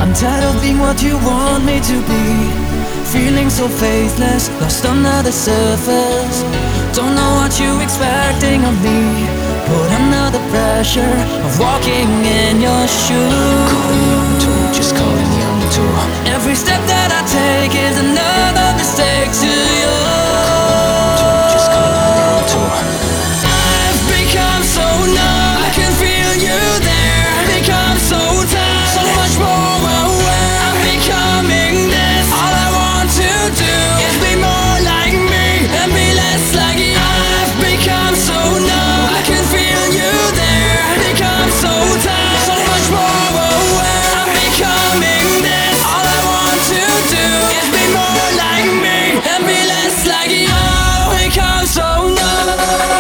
I'm tired of being what you want me to be, feeling so faithless, lost under the surface. Don't know what you're expecting of me, put under the pressure of walking in your shoes. Calling young too, just calling young too. Every step that I take is another mistake to you. Just calling young too. I've become so numb, I can feel you there. Become so tired, so much more aware. I'm becoming this. All I want to do is be more like me and be less like you. I've become so numb, I can feel you there. Become so tired, so much more aware. I'm becoming this. All I want to do is be more like me and be less like you. Become so numb.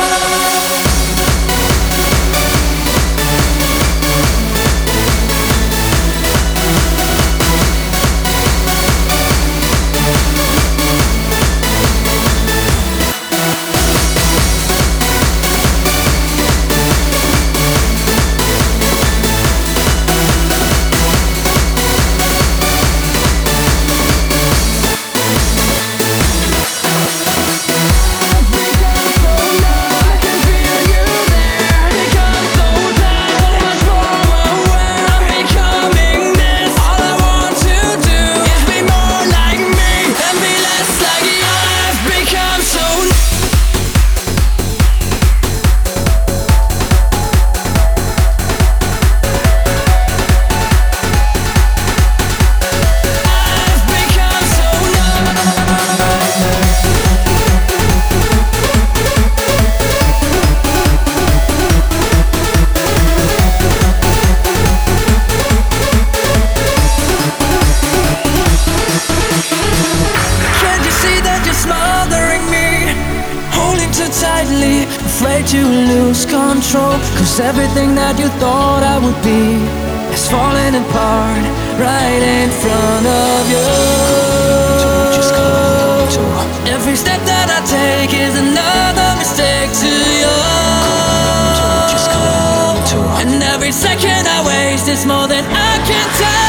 Tightly, afraid to lose control, 'cause everything that you thought I would be is falling apart right in front of you. Just calling young too. Every step that I take is another mistake to you. Just calling young too. And every second I waste is more than I can take.